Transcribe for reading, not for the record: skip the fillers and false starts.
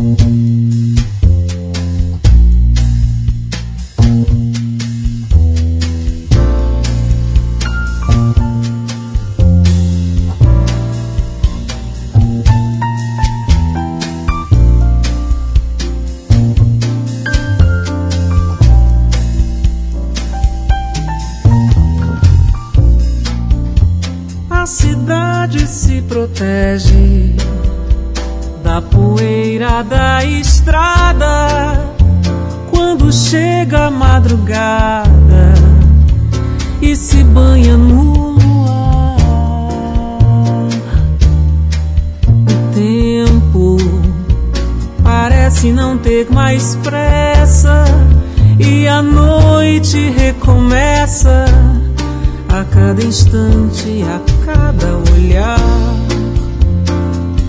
A cidade se protege da poeira da estrada quando chega a madrugada e se banha no luar. O tempo parece não ter mais pressa e a noite recomeça a cada instante, a cada olhar.